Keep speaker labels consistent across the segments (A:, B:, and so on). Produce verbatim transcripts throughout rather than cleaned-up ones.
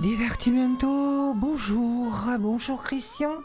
A: Divertimento, bonjour, bonjour Christian.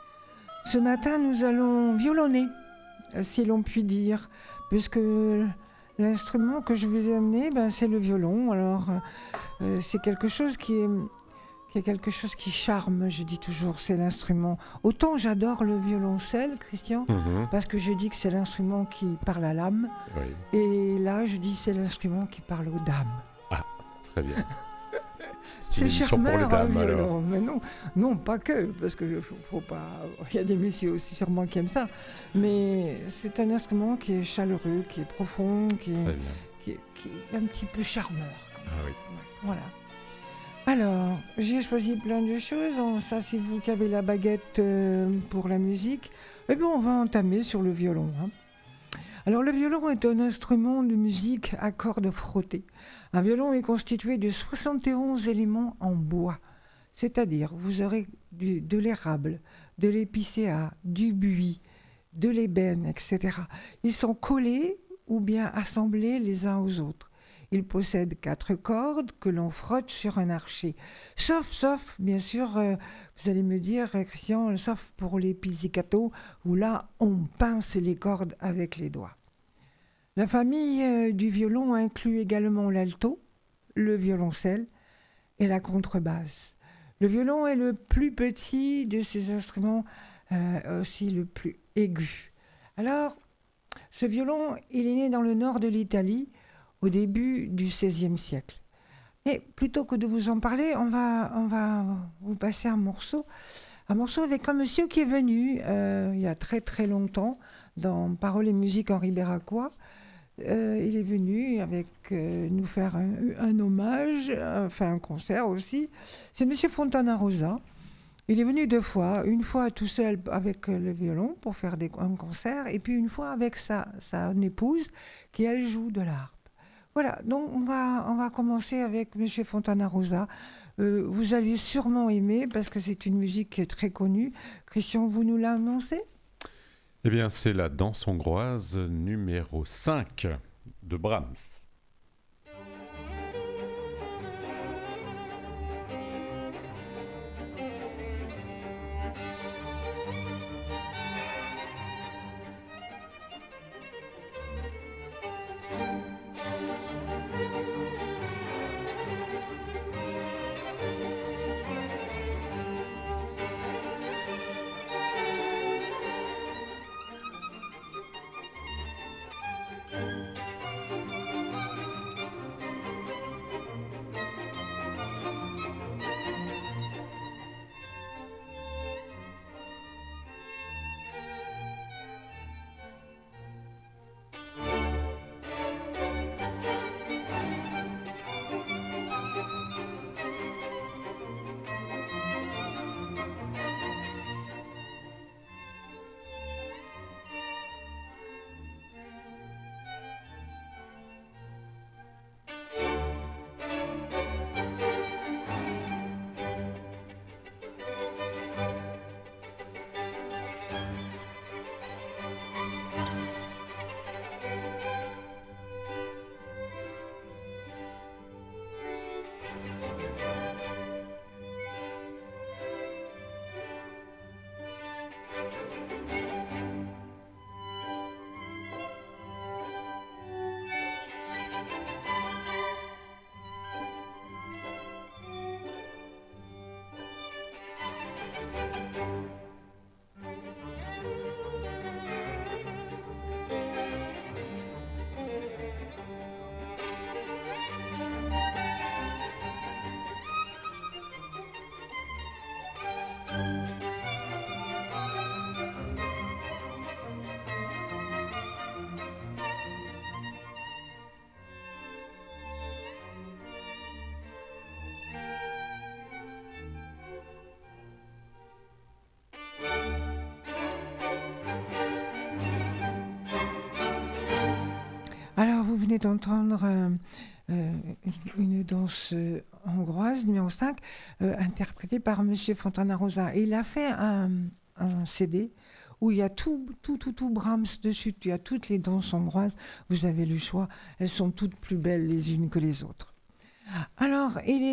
A: Ce matin, nous allons violonner, si l'on peut dire, puisque l'instrument que je vous ai amené, ben, c'est le violon. Alors, euh, c'est quelque chose qui est, qui est quelque chose qui charme, je dis toujours, c'est l'instrument. Autant j'adore le violoncelle, Christian,
B: Mmh.
A: parce que je dis que c'est l'instrument qui parle à l'âme,
B: Oui.
A: et là, je dis c'est l'instrument qui parle aux dames.
B: Ah, très bien. C'est
A: C'est
B: une émission pour les
A: charmeur, un
B: dames, alors.
A: violon. Mais non, non, pas que, parce que faut, faut pas. Il y a des messieurs aussi sûrement qui aiment ça. Mais c'est un instrument qui est chaleureux, qui est profond, qui est,
B: Très bien.
A: qui est, qui est un petit peu charmeur. quand même.
B: Ah oui.
A: Voilà. Alors, j'ai choisi plein de choses. En- Ça, c'est vous qui avez la baguette euh, pour la musique. Eh bien, on va entamer sur le violon. hein. Alors, le violon est un instrument de musique à cordes frottées. Un violon est constitué de soixante et onze éléments en bois. C'est-à-dire, vous aurez du- de l'érable, de l'épicéa, du buis, de l'ébène, et cetera. Ils sont collés ou bien assemblés les uns aux autres. Ils possèdent quatre cordes que l'on frotte sur un archet. Sauf, sauf, bien sûr, euh, vous allez me dire, euh, Christian, sauf pour les pizzicato, où là, on pince les cordes avec les doigts. La famille euh, du violon inclut également l'alto, le violoncelle et la contrebasse. Le violon est le plus petit de ces instruments, euh, aussi le plus aigu. Alors, ce violon, il est né dans le nord de l'Italie au début du seizième siècle. Et plutôt que de vous en parler, on va, on va vous passer un morceau, un morceau avec un monsieur qui est venu euh, il y a très très longtemps dans Paroles et musique Henri Béracois. Euh, il est venu avec euh, nous faire un, un hommage, enfin un concert aussi. C'est Monsieur Fontana Rosa. Il est venu deux fois, une fois tout seul avec euh, le violon pour faire des, un concert, et puis une fois avec sa, sa épouse qui elle joue de l'harpe. Voilà, donc on va, on va commencer avec Monsieur Fontana Rosa. Euh, vous allez sûrement aimer parce que c'est une musique qui est très connue. Christian, vous nous l'annoncez ?
B: Eh bien, c'est la danse hongroise numéro cinq de Brahms.
A: Alors, vous venez d'entendre euh, euh, une, une danse euh, hongroise, numéro cinq, euh, interprétée par Monsieur Fontana Rosa. Et il a fait un, un C D où il y a tout, tout, tout, tout Brahms dessus. Il y a toutes les danses hongroises. Vous avez le choix. Elles sont toutes plus belles les unes que les autres. Alors, il est,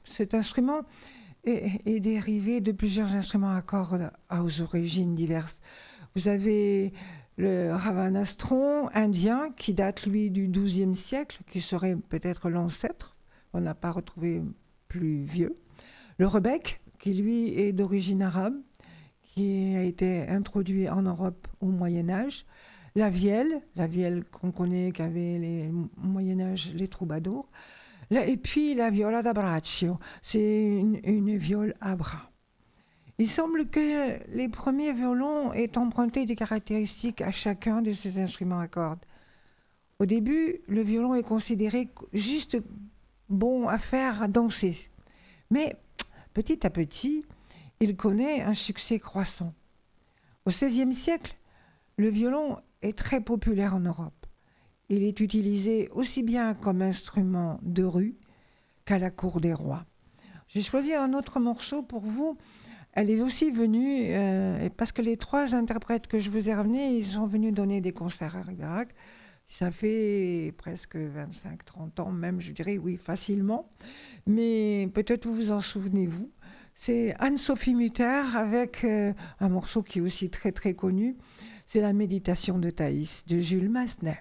A: Cet instrument est, est dérivé de plusieurs instruments à cordes aux origines diverses. Vous avez le ravanastron indien qui date, lui, du douzième siècle, qui serait peut-être l'ancêtre. On n'a pas retrouvé plus vieux. Le rebec, qui lui est d'origine arabe, qui a été introduit en Europe au Moyen-Âge. La vielle, la vielle qu'on connaît qu'avaient les au Moyen-Âge les troubadours. Là, et puis la viola da braccio, c'est une, une viole à bras. Il semble que les premiers violons aient emprunté des caractéristiques à chacun de ces instruments à cordes. Au début, le violon est considéré juste bon à faire à danser. Mais petit à petit, il connaît un succès croissant. Au seizième siècle, le violon est très populaire en Europe. Il est utilisé aussi bien comme instrument de rue qu'à la cour des rois. J'ai choisi un autre morceau pour vous. Elle est aussi venue, euh, parce que les trois interprètes que je vous ai ramenés, ils sont venus donner des concerts à Ribérac. Ça fait presque vingt-cinq trente ans, même, je dirais, oui, facilement. Mais peut-être vous vous en souvenez-vous. C'est Anne-Sophie Mutter avec euh, un morceau qui est aussi très très connu. C'est La Méditation de Thaïs de Jules Massenet.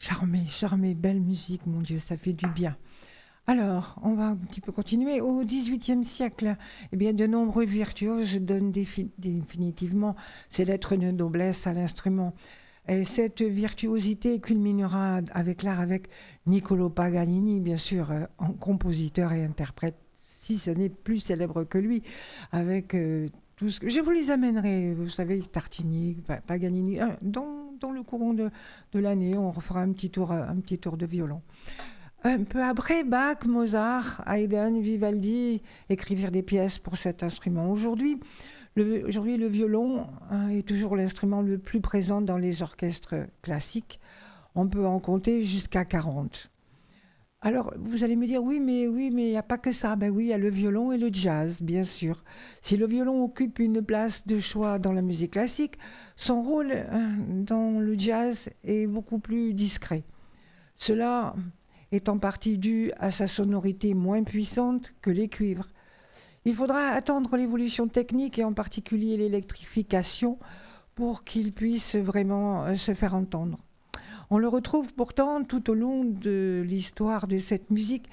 A: Charmé, charmé, belle musique, mon Dieu, ça fait du bien. Alors, on va un petit peu continuer. Au dix-huitième siècle, eh bien, de nombreux virtuoses donnent défi- définitivement ces lettres de noblesse à l'instrument. Et cette virtuosité culminera avec l'art avec Niccolo Paganini, bien sûr, euh, en compositeur et interprète, si ce n'est plus célèbre que lui, avec euh, tout ce que... Je vous les amènerai, vous savez, Tartini, Pa- Paganini, hein, dans, dans le courant de, de l'année, on refera un petit tour, un petit tour de violon. Un peu après, Bach, Mozart, Haydn, Vivaldi écrivirent des pièces pour cet instrument. Aujourd'hui, le, aujourd'hui, le violon hein, est toujours l'instrument le plus présent dans les orchestres classiques. On peut en compter jusqu'à quarante. Alors, vous allez me dire, oui, mais oui, mais il n'y a pas que ça. Ben oui, il y a le violon et le jazz, bien sûr. Si le violon occupe une place de choix dans la musique classique, son rôle hein, dans le jazz est beaucoup plus discret. Cela est en partie dû à sa sonorité moins puissante que les cuivres. Il faudra attendre l'évolution technique et en particulier l'électrification pour qu'il puisse vraiment euh, se faire entendre. On le retrouve pourtant tout au long de l'histoire de cette musique,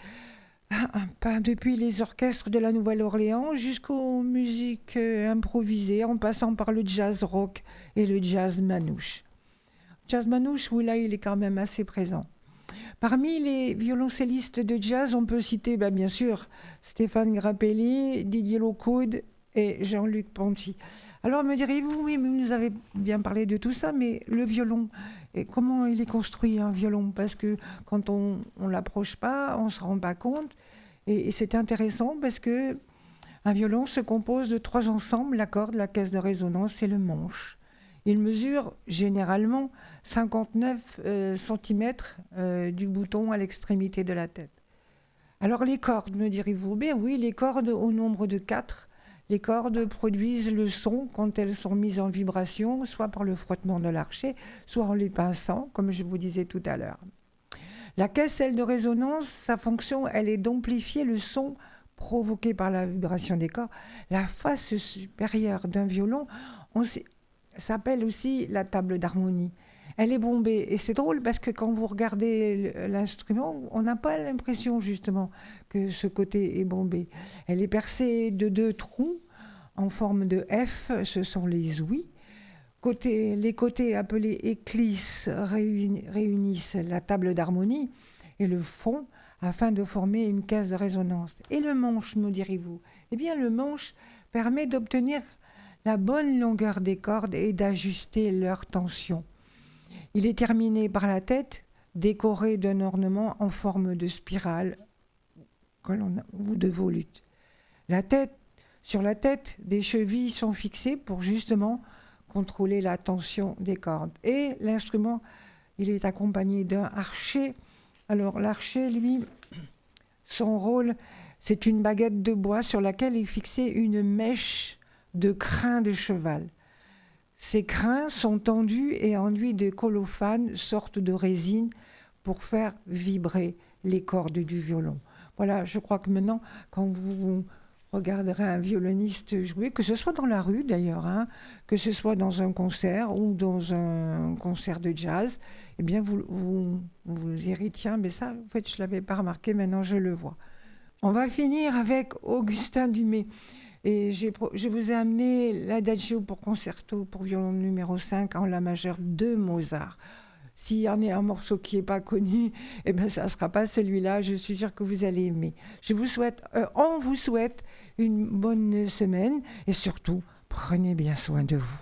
A: pas depuis les orchestres de la Nouvelle-Orléans jusqu'aux musiques euh, improvisées, en passant par le jazz rock et le jazz manouche. Jazz manouche, oui, là, il est quand même assez présent. Parmi les violoncellistes de jazz, on peut citer ben, bien sûr Stéphane Grappelli, Didier Lockwood et Jean-Luc Ponty. Alors me direz-vous, oui, mais vous nous avez bien parlé de tout ça, mais le violon, et comment il est construit un violon? Parce que quand on ne l'approche pas, on ne se rend pas compte. Et, et c'est intéressant parce que un violon se compose de trois ensembles, la corde, la caisse de résonance et le manche. Il mesure généralement cinquante-neuf euh, centimètres euh, du bouton à l'extrémité de la tête. Alors les cordes, me direz-vous? Bien oui, les cordes au nombre de quatre. Les cordes produisent le son quand elles sont mises en vibration, soit par le frottement de l'archet, soit en les pinçant, comme je vous disais tout à l'heure. La caisse, elle, de résonance, sa fonction, elle est d'amplifier le son provoqué par la vibration des cordes. La face supérieure d'un violon, on sait, s'appelle aussi la table d'harmonie. Elle est bombée. Et c'est drôle parce que quand vous regardez l'instrument, on n'a pas l'impression justement que ce côté est bombé. Elle est percée de deux trous en forme de F, ce sont les ouïes. Côté, les côtés appelés éclisses réunissent la table d'harmonie et le fond afin de former une caisse de résonance. Et le manche, me direz-vous? Eh bien, le manche permet d'obtenir la bonne longueur des cordes et d'ajuster leur tension. Il est terminé par la tête, décorée d'un ornement en forme de spirale ou de volute. La tête, sur la tête, des chevilles sont fixées pour justement contrôler la tension des cordes. Et l'instrument, il est accompagné d'un archet. Alors l'archet, lui, son rôle, c'est une baguette de bois sur laquelle est fixée une mèche de crin de cheval. Ces crins sont tendus et enduits de colophane, sorte de résine, pour faire vibrer les cordes du violon. Voilà, je crois que maintenant, quand vous regarderez un violoniste jouer, que ce soit dans la rue d'ailleurs, hein, que ce soit dans un concert ou dans un concert de jazz, eh bien vous vous, vous direz, tiens, mais ça, en fait, je ne l'avais pas remarqué, maintenant je le vois. On va finir avec Augustin Dumay. Et j'ai, je vous ai amené l'Adagio pour concerto pour violon numéro cinq en la majeure de Mozart. S'il y en a un morceau qui n'est pas connu, eh ben ça ne sera pas celui-là. Je suis sûre que vous allez aimer. Je vous souhaite, euh, on vous souhaite une bonne semaine et surtout, prenez bien soin de vous.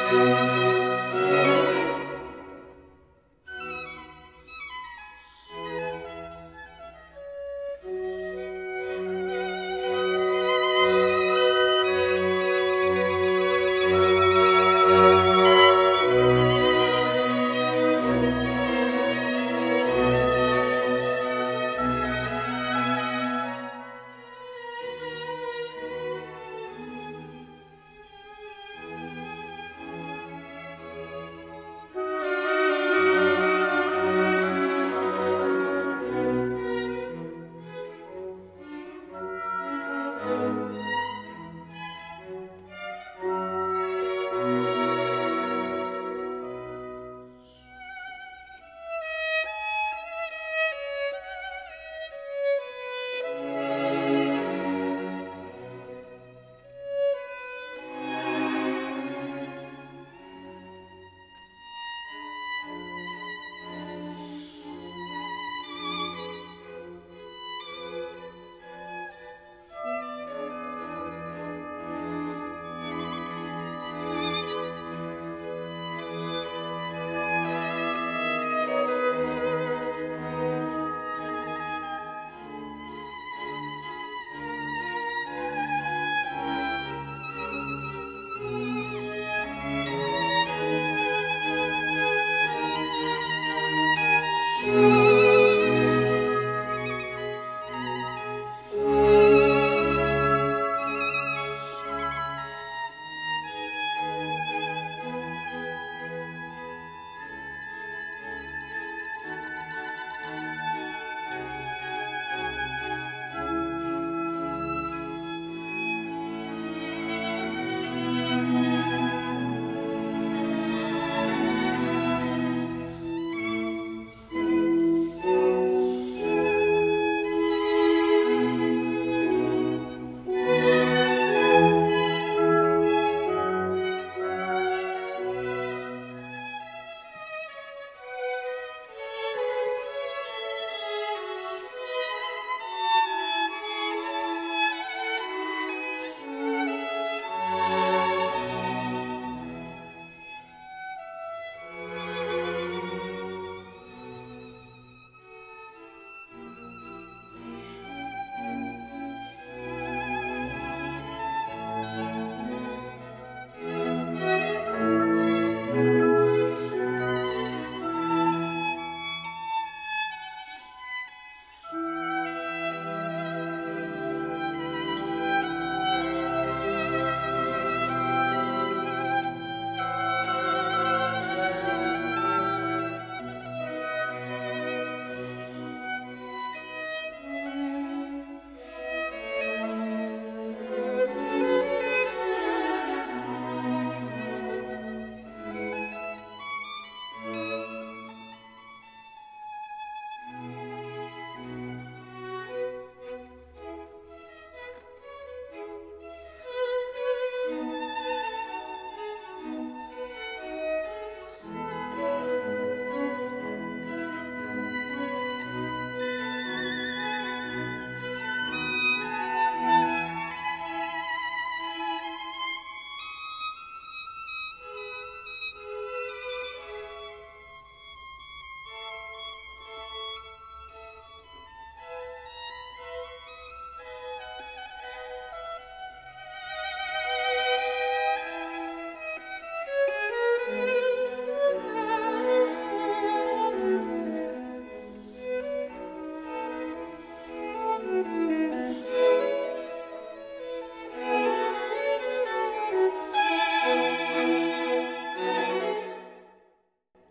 C: Thank you.